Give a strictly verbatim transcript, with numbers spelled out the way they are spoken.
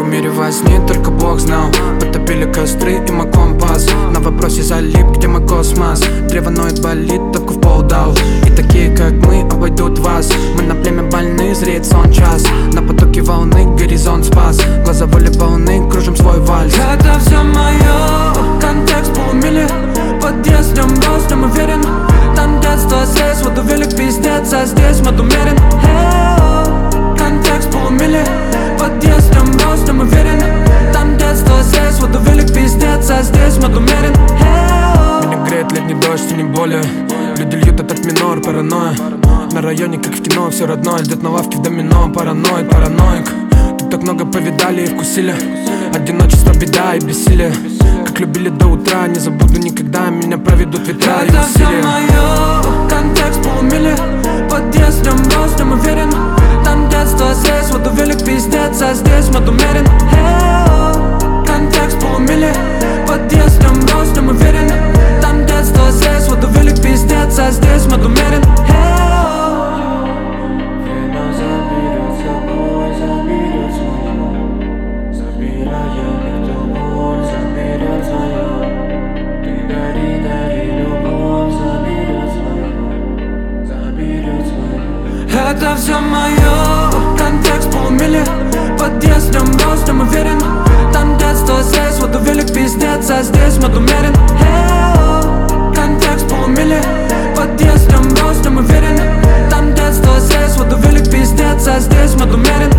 в мире возни, только Бог знал. Потопили костры и мой компас. На вопросе залип, где мой космос. Древо ноет, болит, только в пол дал. И такие, как мы, обойдут вас. Мы на племя больны, зреет сон час. На потоке волны горизонт спас. Глаза воли полны, кружим свой вальс. Это все мое, контекст полумили. Подъезд, днем рос, днем уверен. Там детство, здесь воду велик, пиздец, а здесь мод умерен. Контекст полумили. Подъезд, днем рос, днем уверен. Там детство, здесь воду велик, пиздец, а здесь мод умерен. Меня греет летний дождь и не более. Люди льют этот минор, паранойя. На районе, как в кино, все родное. Ждет на лавке в домино, параноик, параноик. Тут так много повидали и вкусили. Одиночество, беда и бессилие. Как любили до утра, не забуду никогда. Меня проведут ветра и это усилия. все мое, контекст полумили. Подъезд, днем рос, днем уверен. Там детство, здесь воду велик, пиздец, а здесь мод умерен. Контекст полумили. Подъезд, днем рос, днем уверен. Там детство, здесь воду велик, пиздец, а здесь мод умерен. Время заберет собой, заберет свое. Забирая эту боль, заберет свое. Ты дари, дари любовь, заберет свое. Заберет свое. Это все мое, контекст полумили. Подъезд, днем рос, днем уверен. Там детство, здесь воду велик, пиздец, а здесь мод умерен. Контекст полумили. Подъезд, днем рос, днем уверен. Там детство, здесь воду велик, пиздец, а здесь мод умерен.